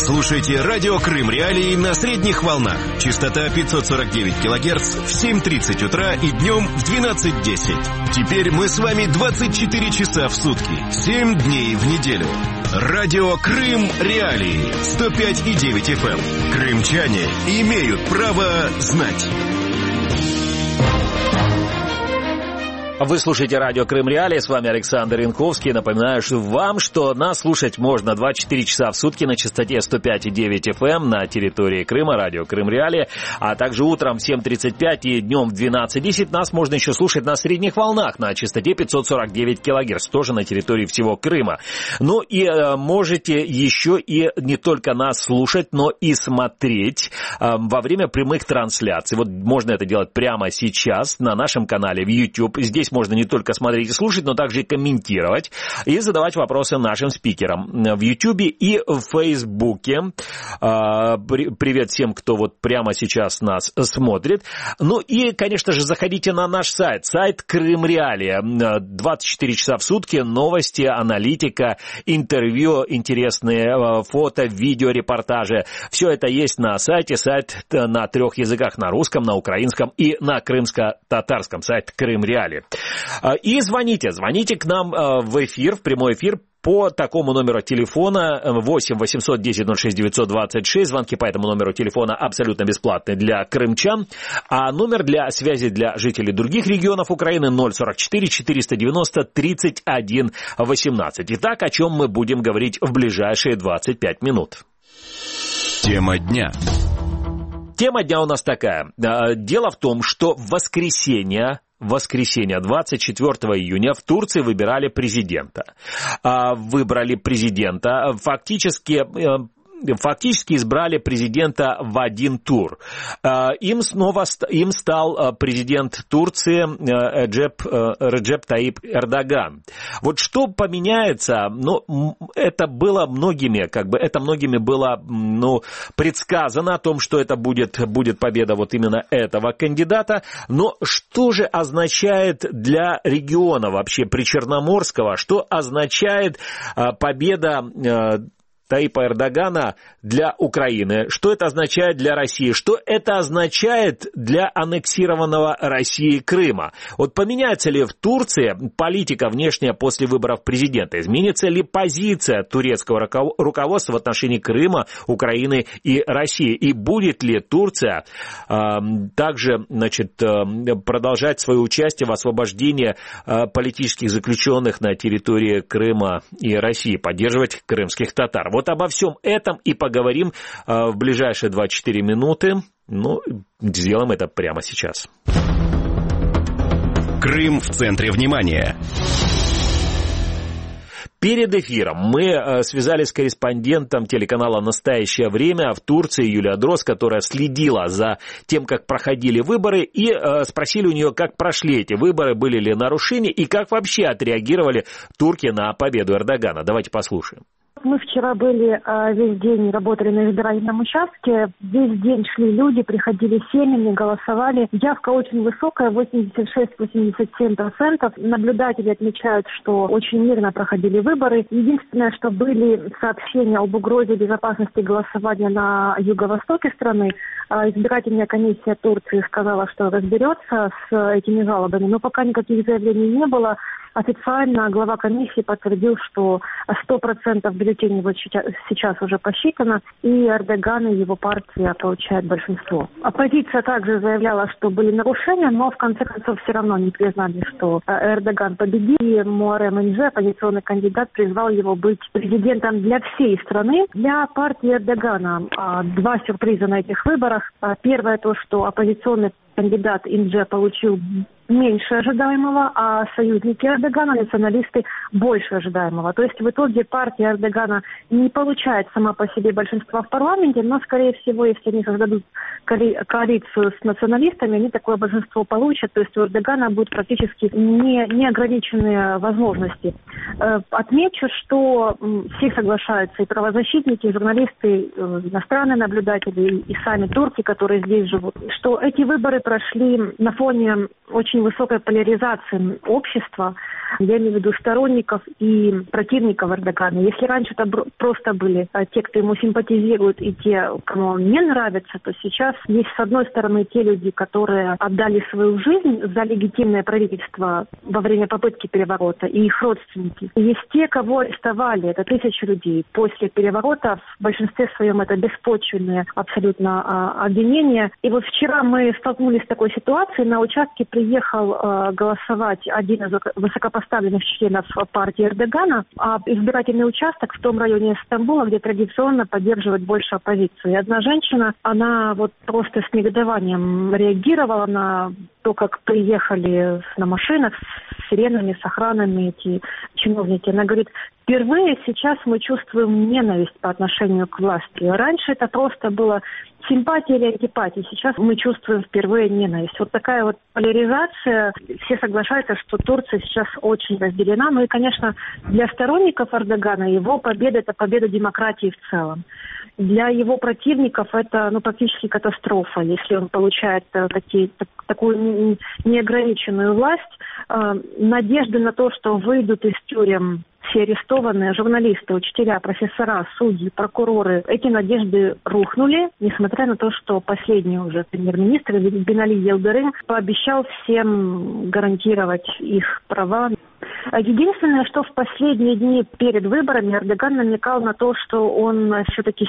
Слушайте радио Крым Реалии на средних волнах. Частота 549 килогерц в 7:30 утра и днем в 12:10. Теперь мы с вами 24 часа в сутки, 7 дней в неделю. Радио Крым Реалии 105,9 FM. Крымчане имеют право знать. Вы слушаете радио Крым Реалии, с вами Александр Янковский. Напоминаю вам, что нас слушать можно 24 часа в сутки на частоте 105,9 FM на территории Крыма, радио Крым Реалии, а также утром в 7:35 и днем в 12:10 нас можно еще слушать на средних волнах на частоте 549 килогерц, тоже на территории всего Крыма. Ну и можете еще и не только нас слушать, но и смотреть во время прямых трансляций. Вот можно это делать прямо сейчас на нашем канале в YouTube. Здесь можно не только смотреть и слушать, но также и комментировать и задавать вопросы нашим спикерам в YouTube и в Facebook. Привет всем, кто вот прямо сейчас нас смотрит. Ну и, конечно же, заходите на наш сайт Крым Реалии. 24 часа в сутки, новости, аналитика, интервью, интересные фото, видео, репортажи. Все это есть на сайте. Сайт на 3 языках: на русском, на украинском и на крымско-татарском. Сайт Крым Реалии. И звоните к нам в эфир, в прямой эфир по такому номеру телефона 8 810 06 926. Звонки по этому номеру телефона абсолютно бесплатные для крымчан. А номер для связи для жителей других регионов Украины 044 490 31 18. Итак, о чем мы будем говорить в ближайшие 25 минут. Тема дня. Тема дня у нас такая. Дело в том, что в воскресенье 24 июня в Турции выбирали президента. Фактически избрали президента в один тур. Им стал президент Турции Реджеп Таyyip Эрдоган. Вот что поменяется, это было многими было предсказано о том, что это будет победа вот именно этого кандидата. Но что же означает для региона вообще причерноморского, что означает победа Таyyипа Эрдогана для Украины, что это означает для России, что это означает для аннексированного Россией Крыма. Вот поменяется ли в Турции политика внешняя после выборов президента? Изменится ли позиция турецкого руководства в отношении Крыма, Украины и России? И будет ли Турция также продолжать свое участие в освобождении политических заключенных на территории Крыма и России, поддерживать крымских татар? Вот обо всем этом и поговорим в ближайшие 24 минуты. Сделаем это прямо сейчас. Крым в центре внимания. Перед эфиром мы связались с корреспондентом телеканала «Настоящее время» в Турции Юлия Дрозд, которая следила за тем, как проходили выборы, и спросили у нее, как прошли эти выборы, были ли нарушения и как вообще отреагировали турки на победу Эрдогана. Давайте послушаем. Мы вчера были весь день, работали на избирательном участке. Весь день шли люди, приходили семьями, голосовали. Явка очень высокая, 86-87%. Наблюдатели отмечают, что очень мирно проходили выборы. Единственное, что были сообщения об угрозе безопасности голосования на юго-востоке страны. Избирательная комиссия Турции сказала, что разберется с этими жалобами, но пока никаких заявлений не было. Официально глава комиссии подтвердил, что 100% бюллетеней вот сейчас уже посчитано, и Эрдоган и его партия получают большинство. Оппозиция также заявляла, что были нарушения, но в конце концов все равно не признали, что Эрдоган победил. И Муарем Инже, оппозиционный кандидат, призвал его быть президентом для всей страны. Для партии Эрдогана два сюрприза на этих выборах. Первое то, что оппозиционный кандидат Инже получил меньше ожидаемого, а союзники Эрдогана, националисты, больше ожидаемого. То есть в итоге партия Эрдогана не получает сама по себе большинства в парламенте, но, скорее всего, если они создадут коалицию с националистами, они такое большинство получат. То есть у Эрдогана будут практически неограниченные возможности. Отмечу, что все соглашаются, и правозащитники, и журналисты, иностранные наблюдатели, и сами турки, которые здесь живут, что эти выборы прошли на фоне очень очень высокой поляризации общества. Я имею в виду сторонников и противников Эрдогана. Если раньше это просто были те, кто ему симпатизирует, и те, кому он не нравится, то сейчас есть, с одной стороны, те люди, которые отдали свою жизнь за легитимное правительство во время попытки переворота, и их родственники. И есть те, кого арестовали, это 1000 людей. После переворота в большинстве своем это беспочвенные абсолютно обвинения. И вот вчера мы столкнулись с такой ситуацией. На участке приехал голосовать один из высокопоставленных членов партии Эрдогана, а избирательный участок в том районе Стамбула, где традиционно поддерживает больше оппозицию. И одна женщина, она вот просто с негодованием реагировала на то, как приехали на машинах с сиренами, с охранами эти чиновники. Она говорит, впервые сейчас мы чувствуем ненависть по отношению к власти. Раньше это просто было симпатия или антипатия. Сейчас мы чувствуем впервые ненависть. Вот такая вот поляризация. Все соглашаются, что Турция сейчас очень разделена. Ну и, конечно, для сторонников Эрдогана его победа – это победа демократии в целом. Для его противников это практически катастрофа, если он получает такую неограниченную власть. Надежды на то, что выйдут из тюрем все арестованные журналисты, учителя, профессора, судьи, прокуроры, эти надежды рухнули, несмотря на то, что последний уже премьер-министр Бинали Йылдырым пообещал всем гарантировать их права. Единственное, что в последние дни перед выборами Эрдоган намекал на то, что он все-таки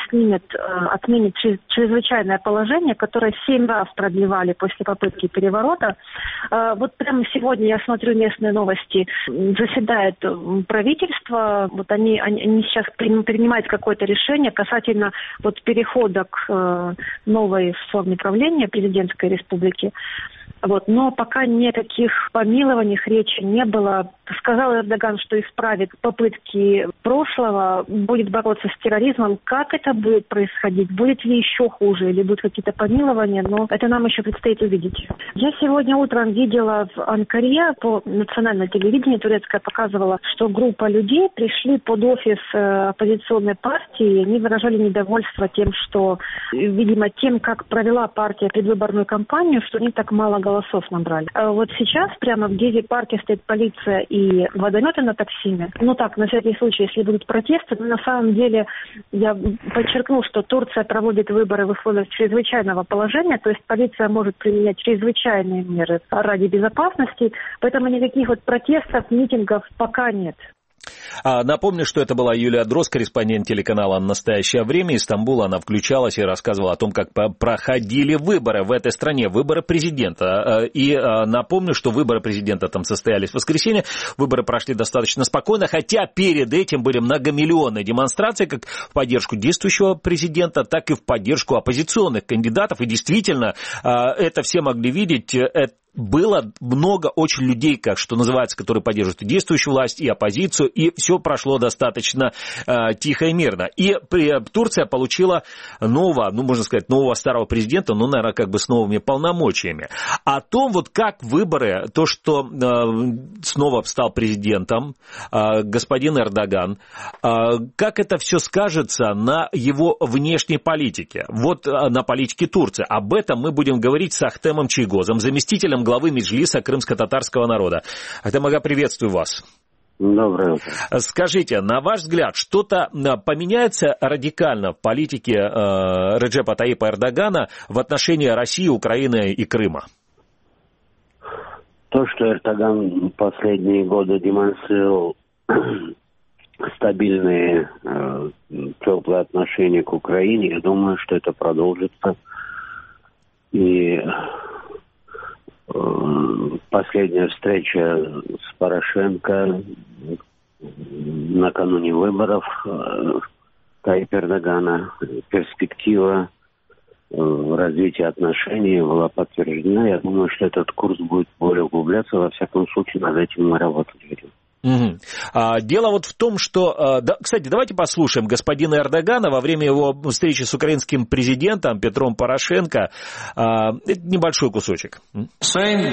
отменит чрезвычайное положение, которое 7 раз продлевали после попытки переворота. Вот прямо сегодня я смотрю местные новости. Заседает правительство. Вот они сейчас принимают какое-то решение касательно перехода к новой форме правления президентской республики. Но пока никаких помилований речи не было. Сказал Эрдоган, что исправит попытки прошлого, будет бороться с терроризмом. Как это будет происходить? Будет ли еще хуже или будут какие-то помилования? Но это нам еще предстоит увидеть. Я сегодня утром видела в Анкаре, по национальному телевидению турецкое показывало, что группа людей пришли под офис оппозиционной партии. И они выражали недовольство тем, что, видимо, тем, как провела партия предвыборную кампанию, что они так мало голосов набрали. А вот сейчас прямо в Гези парке стоит полиция и водометы на Таксиме. На всякий случай, если будут протесты, но на самом деле я подчеркну, что Турция проводит выборы в условиях чрезвычайного положения, то есть полиция может применять чрезвычайные меры ради безопасности, поэтому никаких протестов, митингов пока нет. Напомню, что это была Юлия Дрозд, корреспондент телеканала «Настоящее время». Из Стамбула она включалась и рассказывала о том, как проходили выборы в этой стране, выборы президента. И напомню, что выборы президента там состоялись в воскресенье, выборы прошли достаточно спокойно, хотя перед этим были многомиллионные демонстрации, как в поддержку действующего президента, так и в поддержку оппозиционных кандидатов. И действительно, это все могли видеть. Было много очень людей, что называется, которые поддерживают и действующую власть, и оппозицию, и все прошло достаточно тихо и мирно. И Турция получила нового старого президента, наверное, с новыми полномочиями. О том, как выборы, то, что снова стал президентом господин Эрдоган, как это все скажется на его внешней политике, на политике Турции. Об этом мы будем говорить с Ахтемом Чийгозом, заместителем главы Меджлиса крымско-татарского народа. Ахтем ага, приветствую вас. Доброе утро. Скажите, на ваш взгляд, что-то поменяется радикально в политике Реджепа Таyyипа Эрдогана в отношении России, Украины и Крыма? То, что Эрдоган последние годы демонстрировал стабильные, теплые отношения к Украине, я думаю, что это продолжится. И последняя встреча с Порошенко накануне выборов Таyyипа Эрдогана, перспектива развития отношений была подтверждена. Я думаю, что этот курс будет более углубляться. Во всяком случае, над этим мы работать будем. Дело вот в том, что... Кстати, давайте послушаем господина Эрдогана во время его встречи с украинским президентом Петром Порошенко. Небольшой кусочек. Я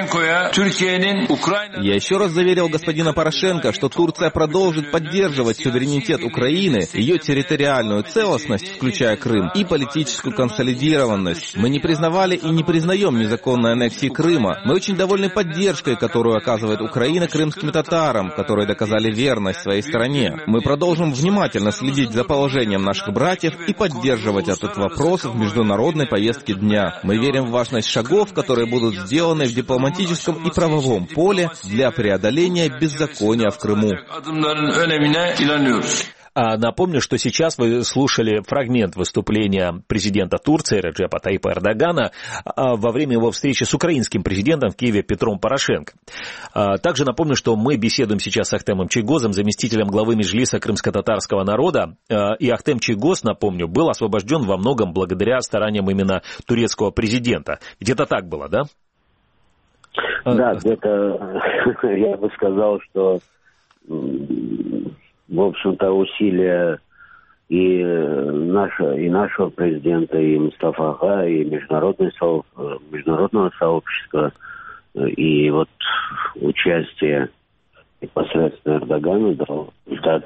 еще раз заверил господина Порошенко, что Турция продолжит поддерживать суверенитет Украины, ее территориальную целостность, включая Крым, и политическую консолидированность. Мы не признавали и не признаем незаконной аннексии Крыма. Мы очень довольны поддержкой, которую оказывает Украина крымским татарам, которые доказали верность своей стране. Мы продолжим внимательно следить за положением наших братьев и поддерживать этот вопрос в международной повестке дня. Мы верим в важность шагов, которые будут сделаны в дипломатическом и правовом поле для преодоления беззакония в Крыму. Напомню, что сейчас вы слушали фрагмент выступления президента Турции Реджепа Тайипа Эрдогана во время его встречи с украинским президентом в Киеве Петром Порошенко. Также напомню, что мы беседуем сейчас с Ахтемом Чийгозом, заместителем главы Меджлиса крымско-татарского народа. И Ахтем Чийгоз, напомню, был освобожден во многом благодаря стараниям именно турецкого президента. Ведь это так было, да? Да, где-то я бы сказал, что... В общем-то, усилия и нашего президента, и Мустафа Ага, и международного сообщества, и вот участие непосредственно Эрдогана дал результат.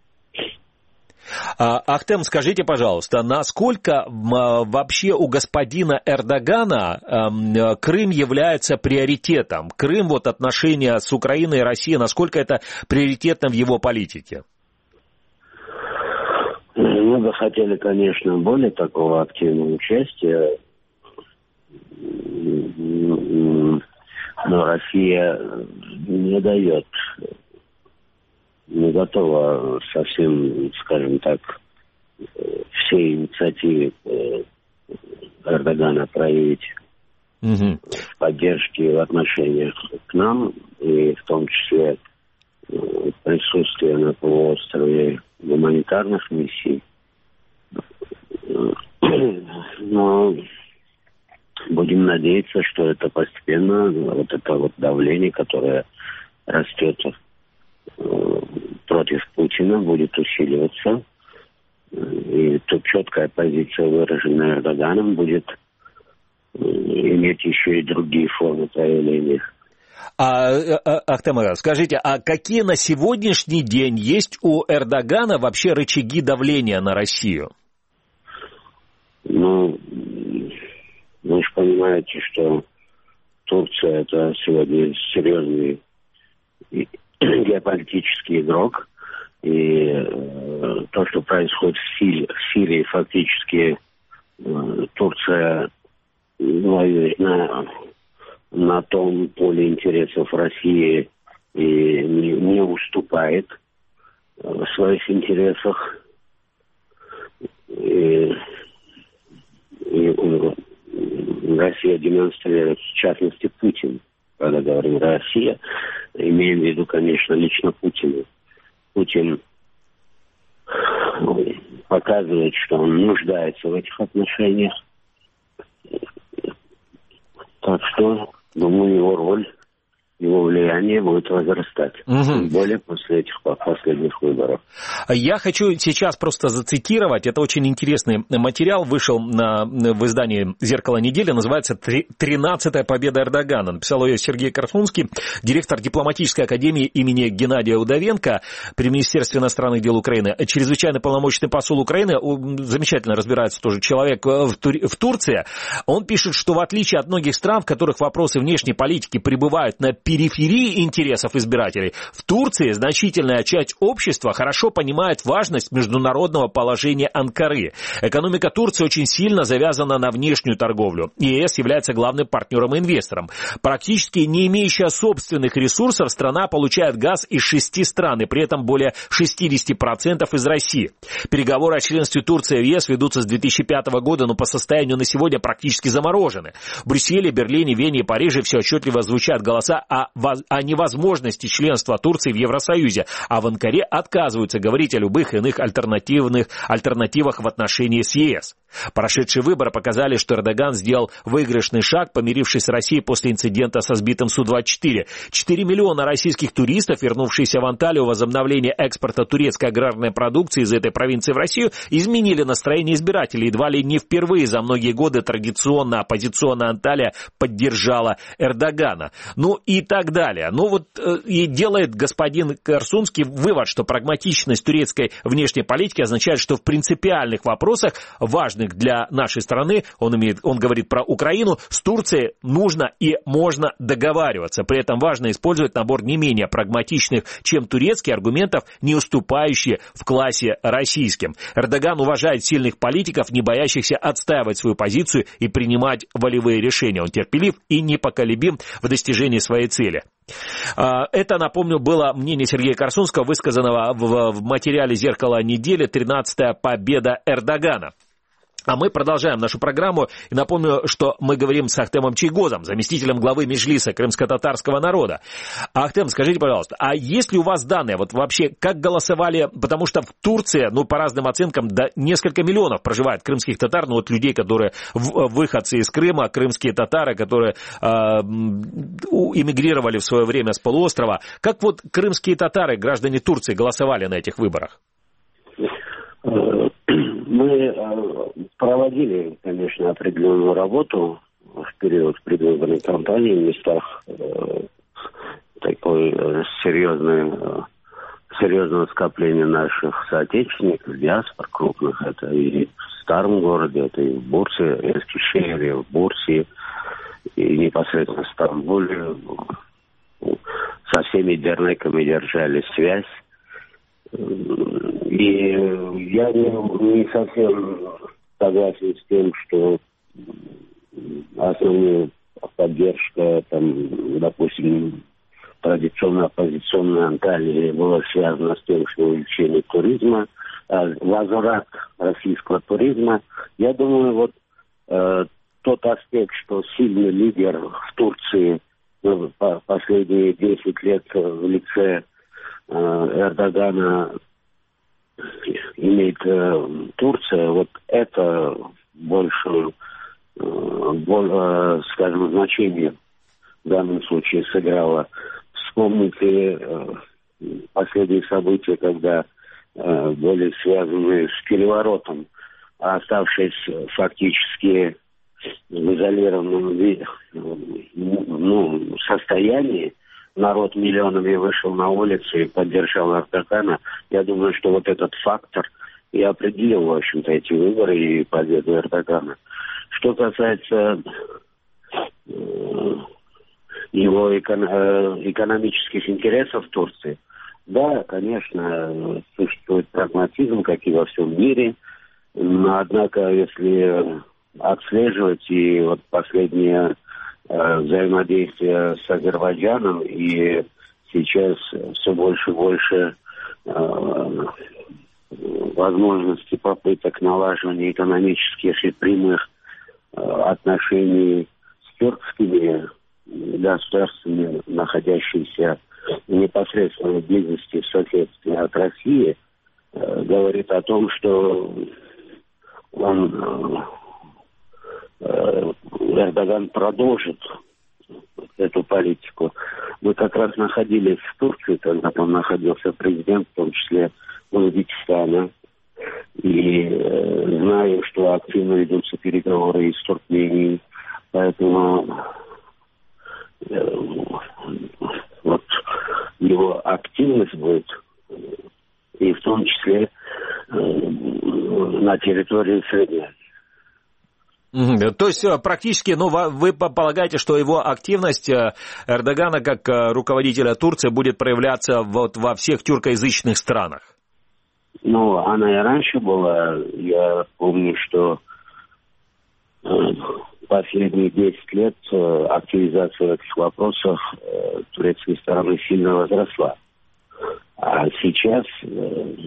Ахтем, скажите, пожалуйста, насколько вообще у господина Эрдогана Крым является приоритетом? Крым, вот отношения с Украиной и Россией, насколько это приоритетно в его политике? Мы бы хотели, конечно, более такого активного участия, но Россия не дает, не готова совсем, скажем так, все инициативы Эрдогана проявить в поддержке в отношениях к нам, и в том числе присутствие на полуострове гуманитарных миссий. Но будем надеяться, что это постепенно, вот это вот давление, которое растет против Путина, будет усиливаться. И тут четкая позиция, выраженная Эрдоганом, будет иметь еще и другие формы проявления. Ахтем, скажите, а какие на сегодняшний день есть у Эрдогана вообще рычаги давления на Россию? Ну, вы же понимаете, что Турция — это сегодня серьезный геополитический игрок. И то, что происходит в Сирии, фактически Турция воюет на том поле интересов России и не уступает в своих интересах. И Россия демонстрирует, в частности, Путин. Когда говорим Россия, имеем в виду, конечно, лично Путина. Путин показывает, что он нуждается в этих отношениях. Так что, думаю, его роль, его влияние будет возрастать. Тем более после этих последних выборов. Я хочу сейчас просто зацитировать. Это очень интересный материал. Вышел в издании «Зеркало недели». Называется «13-я победа Эрдогана». Написал ее Сергей Корсунский, директор дипломатической академии имени Геннадия Удовенко при Министерстве иностранных дел Украины. Чрезвычайный полномочный посол Украины, замечательно разбирается тоже человек в Турции. Он пишет, что в отличие от многих стран, в которых вопросы внешней политики пребывают на периферии интересов избирателей, в Турции значительная часть общества хорошо понимает важность международного положения Анкары. Экономика Турции очень сильно завязана на внешнюю торговлю. ЕС является главным партнером и инвестором. Практически не имеющая собственных ресурсов, страна получает газ из 6 стран, и при этом более 60% из России. Переговоры о членстве Турции в ЕС ведутся с 2005 года, но по состоянию на сегодня практически заморожены. В Брюсселе, Берлине, Вене и Париже все отчетливо звучат голоса о о невозможности членства Турции в Евросоюзе, а в Анкаре отказываются говорить о любых иных альтернативах в отношении с ЕС. Прошедшие выборы показали, что Эрдоган сделал выигрышный шаг, помирившись с Россией после инцидента со сбитым Су-24. 4 миллиона российских туристов, вернувшиеся в Анталию, возобновление экспорта турецкой аграрной продукции из этой провинции в Россию, изменили настроение избирателей. Едва ли не впервые за многие годы традиционно оппозиционная Анталия поддержала Эрдогана. Ну и так далее. Ну вот и делает господин Корсунский вывод, что прагматичность турецкой внешней политики означает, что в принципиальных вопросах, важных для нашей страны, он говорит про Украину, с Турцией нужно и можно договариваться. При этом важно использовать набор не менее прагматичных, чем турецкие, аргументов, не уступающие в классе российским. Эрдоган уважает сильных политиков, не боящихся отстаивать свою позицию и принимать волевые решения. Он терпелив и непоколебим в достижении своей цели. Это, напомню, было мнение Сергея Корсунского, высказанного в материале «Зеркало недели», 13-я победа Эрдогана. А мы продолжаем нашу программу. И напомню, что мы говорим с Ахтемом Чийгозом, заместителем главы Меджлиса крымско-татарского народа. Ахтем, скажите, пожалуйста, а есть ли у вас данные, вот вообще, как голосовали, потому что в Турции, ну, по разным оценкам, несколько миллионов проживает крымских татар, ну, вот людей, которые выходцы из Крыма, крымские татары, которые эмигрировали в свое время с полуострова. Как вот крымские татары, граждане Турции, голосовали на этих выборах? Мы проводили, конечно, определенную работу в период предвыборной кампании в местах такой серьезного скопления наших соотечественников, диаспор крупных. Это и в старом городе, это и в Бурсе, Эскишехире, в Бурсе, и непосредственно в Стамбуле. Со всеми дернеками держали связь. И я не совсем согласен с тем, что основная поддержка, там, допустим, традиционно оппозиционной Анталии была связана с тем, что увеличение туризма, возврат российского туризма. Я думаю, вот тот аспект, что сильный лидер в Турции последние 10 лет в лице Эрдогана имеет Турция, вот это больше, скажем, значение в данном случае сыграло. Вспомните последние события, когда были связаны с переворотом, а оставшись фактически в изолированном состоянии, народ миллионами вышел на улицы и поддержал Эрдогана. Я думаю, что вот этот фактор и определил, в общем-то, эти выборы и победу Эрдогана. Что касается его экономических интересов в Турции, да, конечно, существует прагматизм, как и во всем мире. Но, однако, если отслеживать и вот последние взаимодействие с Азербайджаном, и сейчас все больше и больше возможностей попыток налаживания экономических и прямых отношений с тюркскими государствами, находящимися в непосредственной близости в соседстве от России, говорит о том, что Эрдоган продолжит эту политику. Мы как раз находились в Турции, когда там находился президент, в том числе Узбекистана. И знаю, что активно ведутся переговоры и с Туркменией. Поэтому вот его активность будет, и в том числе на территории Средней Азии. То есть практически, вы полагаете, что его активность Эрдогана как руководителя Турции будет проявляться вот во всех тюркоязычных странах? Она и раньше была. Я помню, что последние 10 лет активизация в этих вопросах турецкой стороны сильно возросла. А сейчас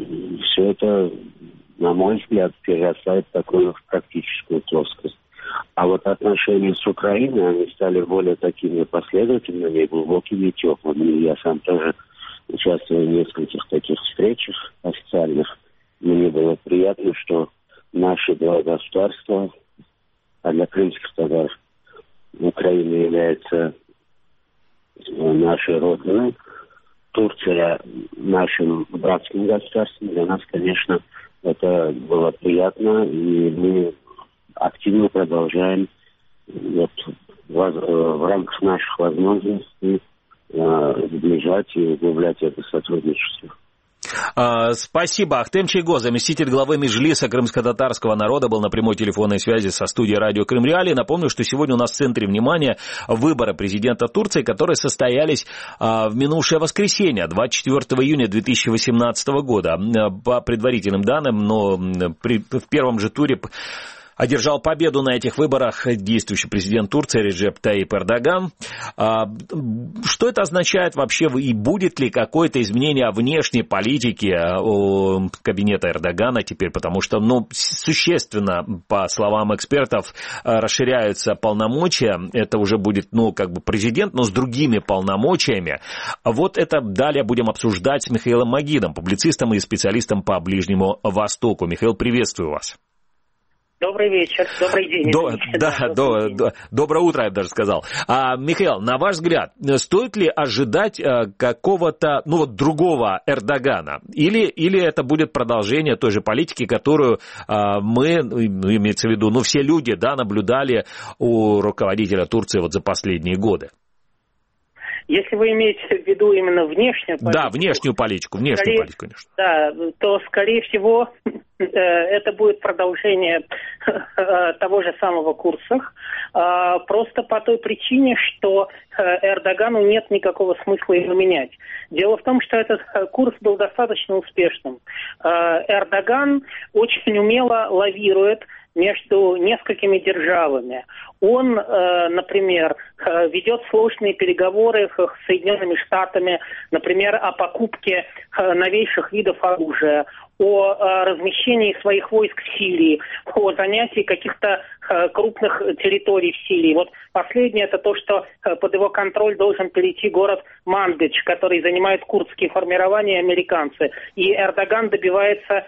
все это, на мой взгляд, перерастает в такую практическую плоскость. А вот отношения с Украиной, они стали более такими последовательными, глубокими и теплыми. Я сам тоже участвовал в нескольких таких встречах официальных. Мне было приятно, что наши два государства, а для крымских татар Украина является нашей родиной, Турция нашим братским государством. Для нас, конечно, это было приятно, и мы активно продолжаем в рамках наших возможностей сближать и углублять это сотрудничество. Спасибо. Ахтем Чайго, заместитель главы Меджлиса крымско-татарского народа, был на прямой телефонной связи со студией радио Крым Реалии. Напомню, что сегодня у нас в центре внимания выборы президента Турции, которые состоялись в минувшее воскресенье, 24 июня 2018 года. По предварительным данным, но в первом же туре одержал победу на этих выборах действующий президент Турции Реджеп Таyyip Эрдоган. Что это означает вообще и будет ли какое-то изменение внешней политики кабинета Эрдогана теперь? Потому что, существенно, по словам экспертов, расширяются полномочия. Это уже будет, президент, но с другими полномочиями. Вот это далее будем обсуждать с Михаилом Магидом, публицистом и специалистом по Ближнему Востоку. Михаил, приветствую вас. Добрый вечер, добрый день. Доброе утро, я бы даже сказал. Михаил, на ваш взгляд, стоит ли ожидать какого-то, другого Эрдогана? Или это будет продолжение той же политики, которую мы, имеется в виду, все люди, наблюдали у руководителя Турции за последние годы? Если вы имеете в виду именно внешнюю политику... Да, внешнюю политику, конечно. Да, то, скорее всего, это будет продолжение того же самого курса, просто по той причине, что Эрдогану нет никакого смысла его менять. Дело в том, что этот курс был достаточно успешным. Эрдоган очень умело лавирует между несколькими державами. Он, например, ведет сложные переговоры с Соединенными Штатами, например, о покупке новейших видов оружия, о размещении своих войск в Сирии, о занятии каких-то крупных территорий в Сирии. Вот последнее — это то, что под его контроль должен перейти город Манбидж, который занимают курдские формирования американцы. И Эрдоган добился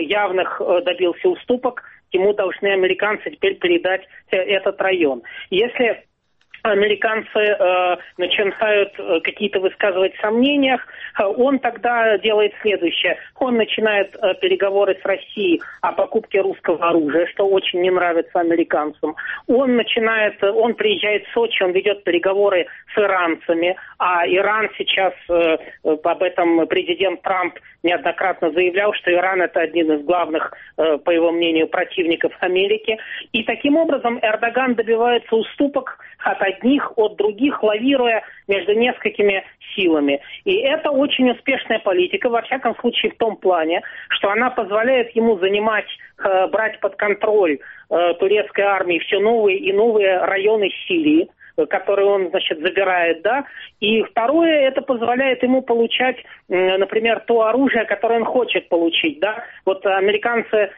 уступок. Ему должны американцы теперь передать этот район. Если американцы начинают какие-то высказывать сомнения, он тогда делает следующее. Он начинает переговоры с Россией о покупке русского оружия, что очень не нравится американцам. Он приезжает в Сочи, он ведет переговоры с иранцами, а Иран сейчас, об этом президент Трамп неоднократно заявлял, что Иран — это один из главных, по его мнению, противников Америки. И таким образом Эрдоган добивается уступок от одних, от других, лавируя между несколькими силами. И это очень успешная политика, во всяком случае в том плане, что она позволяет ему брать под контроль турецкой армии все новые и новые районы Сирии, которые он, забирает, да. И второе, это позволяет ему получать, например, то оружие, которое он хочет получить, да. Вот американцы,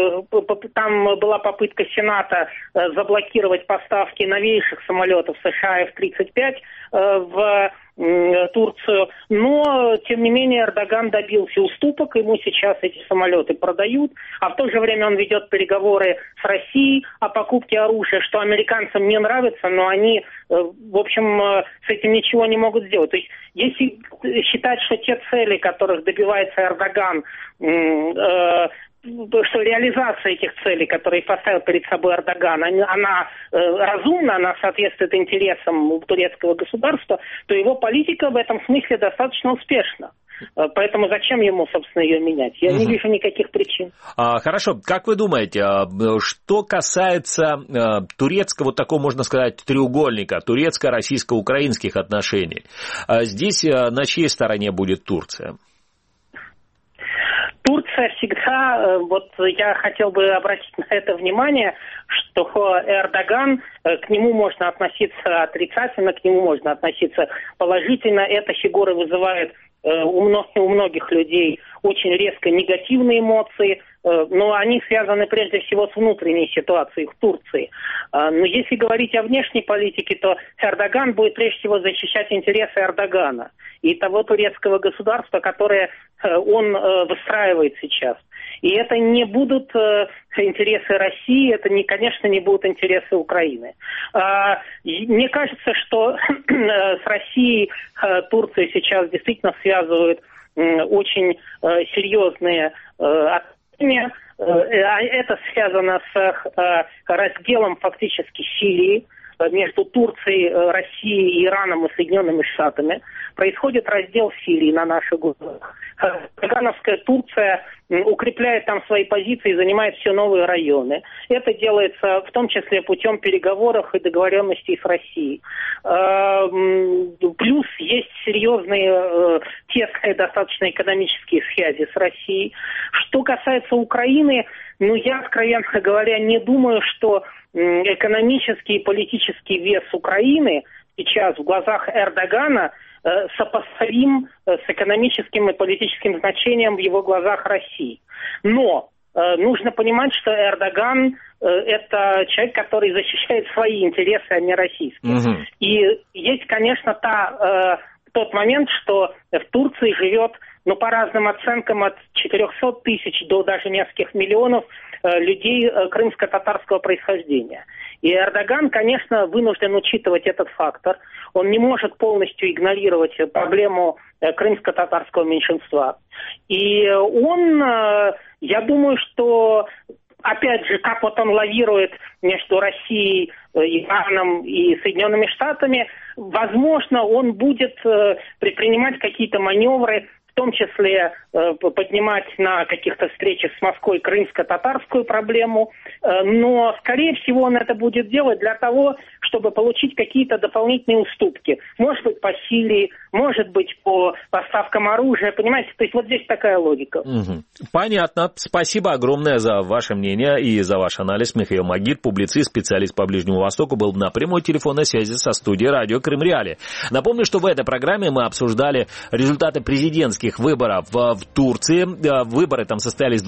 там была попытка Сената заблокировать поставки новейших самолетов США F-35 в Турцию, но, тем не менее, Эрдоган добился уступок, ему сейчас эти самолеты продают, а в то же время он ведет переговоры с Россией о покупке оружия, что американцам не нравится, но они, в общем, с этим ничего не могут сделать. То есть, если считать, что те цели, которых добивается Эрдоган, что реализация этих целей, которые поставил перед собой Эрдоган, она разумна, она соответствует интересам турецкого государства, то его политика в этом смысле достаточно успешна. Поэтому зачем ему, собственно, ее менять? Я не вижу никаких причин. Хорошо. Как вы думаете, что касается турецкого, такого, можно сказать, треугольника, турецко-российско-украинских отношений, здесь на чьей стороне будет Турция? Турция всегда, я хотел бы обратить на это внимание, что Эрдоган, к нему можно относиться отрицательно, к нему можно относиться положительно. Эта фигура вызывает у многих людей очень резко негативные эмоции, но они связаны прежде всего с внутренней ситуацией в Турции. Но если говорить о внешней политике, то Эрдоган будет прежде всего защищать интересы Эрдогана и того турецкого государства, которое он выстраивает сейчас. И это не будут интересы России, это, конечно, не будут интересы Украины. Мне кажется, что с Россией Турция сейчас действительно связывает очень серьезные отношения. Это связано с разделом фактически Сирии между Турцией, Россией, Ираном и Соединенными Штатами. Происходит раздел Сирии на наших глазах. Эрдогановская Турция укрепляет там свои позиции и занимает все новые районы. Это делается в том числе путем переговоров и договоренностей с Россией. Плюс есть серьезные, тесные достаточно экономические связи с Россией. Что касается Украины, я, откровенно говоря, не думаю, что экономический и политический вес Украины сейчас в глазах Эрдогана сопоставим с экономическим и политическим значением в его глазах России. Но нужно понимать, что Эрдоган это человек, который защищает свои интересы, а не российские. И есть, конечно, тот момент, что в Турции живет, по разным оценкам, от 400 тысяч до даже нескольких миллионов людей крымско-татарского происхождения. И Эрдоган, конечно, вынужден учитывать этот фактор. Он не может полностью игнорировать проблему крымско-татарского меньшинства. И он, я думаю, что, опять же, как он лавирует между Россией, Ираном и Соединенными Штатами, возможно, он будет предпринимать какие-то маневры, в том числе поднимать на каких-то встречах с Москвой крымско-татарскую проблему, но, скорее всего, он это будет делать для того, чтобы получить какие-то дополнительные уступки. Может быть, по Сирии, может быть, по поставкам оружия, понимаете? То есть вот здесь такая логика. Понятно. Спасибо огромное за ваше мнение и за ваш анализ. Михаил Магид, публицист, специалист по Ближнему Востоку, был на прямой телефонной связи со студией радио Крым Реалии. Напомню, что в этой программе мы обсуждали результаты президентских выборов в Турции. Выборы там состоялись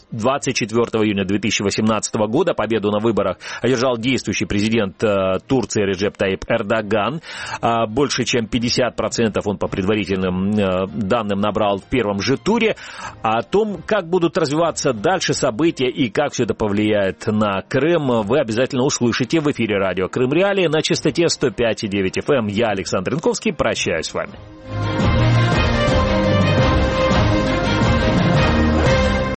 24 июня 2018 года. Победу на выборах одержал действующий президент Турции Реджеп Таyyip Эрдоган. Больше чем 50% он по предварительным данным набрал в первом же туре. О том, как будут развиваться дальше события и как все это повлияет на Крым, вы обязательно услышите в эфире радио Крым Реалии на частоте 105,9 FM. Я, Александр Янковский, прощаюсь с вами.